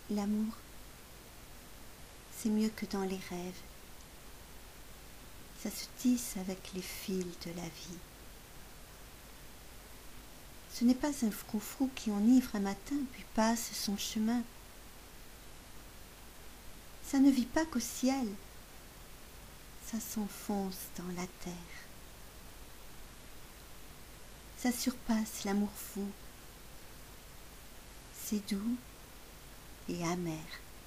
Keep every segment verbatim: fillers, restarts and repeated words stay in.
L'amour, c'est mieux que dans les rêves. Ça se tisse avec les fils de la vie. Ce n'est pas un froufrou qui enivre un matin puis passe son chemin. Ça ne vit pas qu'au ciel, ça s'enfonce dans la terre. Ça surpasse l'amour fou, c'est doux et amer.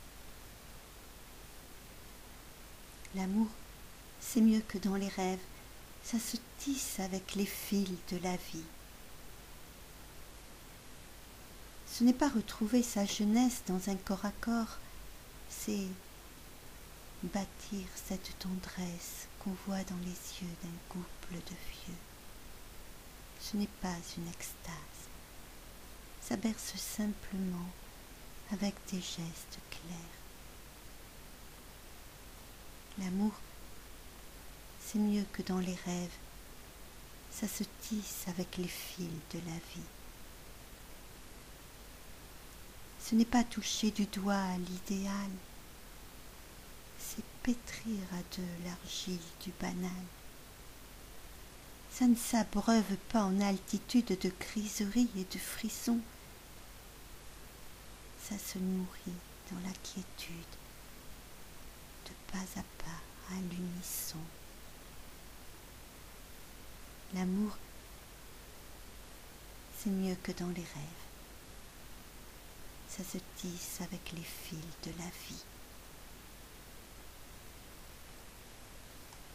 L'amour, c'est mieux que dans les rêves, ça se tisse avec les fils de la vie. Ce n'est pas retrouver sa jeunesse dans un corps à corps, c'est bâtir cette tendresse qu'on voit dans les yeux d'un couple de vieux. Ce n'est pas une extase, ça berce simplement avec des gestes clairs. L'amour, c'est mieux que dans les rêves, ça se tisse avec les fils de la vie. Ce n'est pas toucher du doigt l'idéal, c'est pétrir à deux l'argile du banal. Ça ne s'abreuve pas en altitude de griseries et de frissons, ça se nourrit dans la quiétude, de pas à pas à l'unisson. L'amour, c'est mieux que dans les rêves, ça se tisse avec les fils de la vie.